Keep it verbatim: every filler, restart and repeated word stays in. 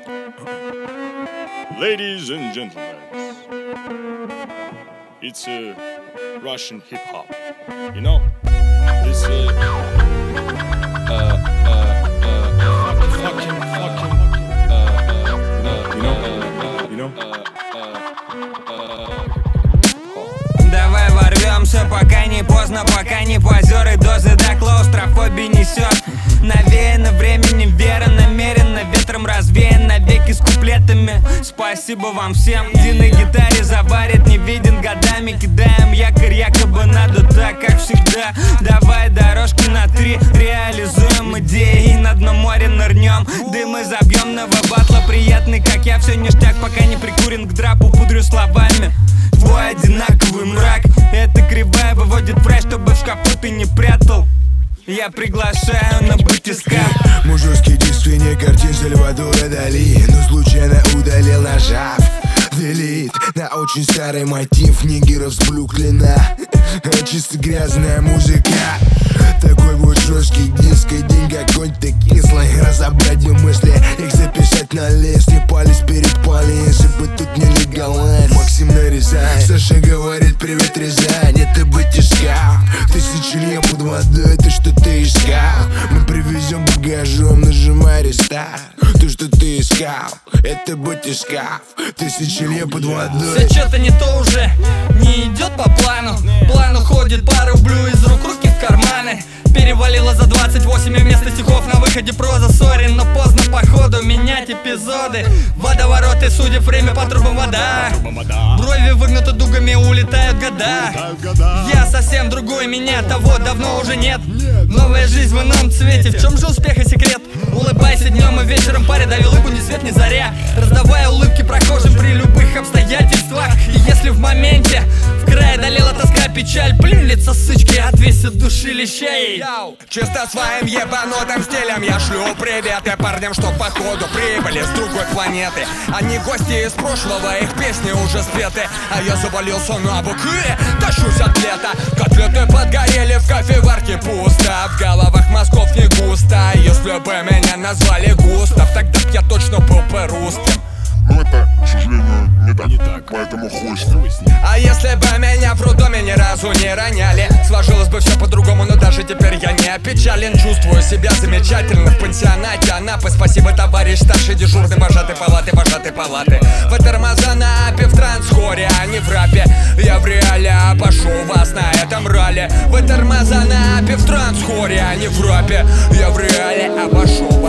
Ladies and gentlemen, it's a Russian hip hop. You know, this uh, uh, uh, uh, fucking, fucking, uh, uh, you know, uh, you know, uh, uh, Давай ворвемся, пока не поздно, пока не позеры, дозы до клаустрофобии несет. Навеяно временем, вера намеренно, ветром развеян навеки с куплетами. Спасибо вам всем. Ди на гитаре заварит, не виден годами. Кидаем якорь, якобы надо так, как всегда. Давай дорожку на три, реализуем идеи, и на дно моря нырнем. Дымы забьем, новобатла приятный, как я, все ништяк, пока не прикурен к драпу, пудрю словами. Твой одинаковый мрак, эта кривая выводит прайс, чтобы в шкафу ты не прятал. Я приглашаю на батискаф. Мой жесткий действие картин Сальвадора Дали, но случайно удалил, нажав Delete на очень старый мотив нигеров с Бруклина. Чисто грязная музыка. Такой вот жесткий диск, и день какой-то кислый. Разобрать ее мысли, их записать на лист. Не палец перед палец, если бы тут не легалайз. Максим нарезай, Саша говорит привет, Рязань. Это батискаф, тысячи лье под водой, то что ты искал. Мы привезем багажом, нажимай рестарт. То что ты искал, это батискаф, тысячи лье под водой. Все что-то не то уже, не идет по плану. План уходит, по рублю из рук, руки в карманы. Перевалило за двадцать восемь, и вместо стихов на выходе проза. Сори, но поздно походу менять эпизоды. Водовороты, судя время по трубам вода. Брови выгнуты дугами, улетают года. Я совсем другой, меня того давно уже нет. Новая жизнь в ином цвете, в чем же успех и секрет? Улыбайся днем и вечером, паре дай улыбку ни свет ни заря. Раздавая улыбки прохожим при любых обстоятельствах. И если в моменте в край одолела тоска, печаль, блин, лица сычки отвесят душилищей. Чисто своим ебанутым стилем я шлю приветы парням, что походу прибыли с другой планеты. Они гости из прошлого, их песни уже спеты. А я завалился на буквы, тащусь от лета. Котлеты подгорели, в кофеварке пусто. В головах мозгов не густо. Если бы меня назвали Густав, тогда б я точно был бы русским. Но это, к сожалению, не так, не так. Поэтому хуй с ним. А если бы меня в роддоме ни разу не роняли, сложилось бы все по-другому, но даже теперь я не опечален. Чувствую себя замечательно в пансионате Анапы. Спасибо, товарищ старший дежурный, вожатый палаты, вожатый палаты. Вы тормоза на апе, в трансхоре, а не в рапе. Я в реале обошу вас на этом ралли. Вы тормоза на апе, в трансхоре, а не в рапе. Я в реале обошу вас.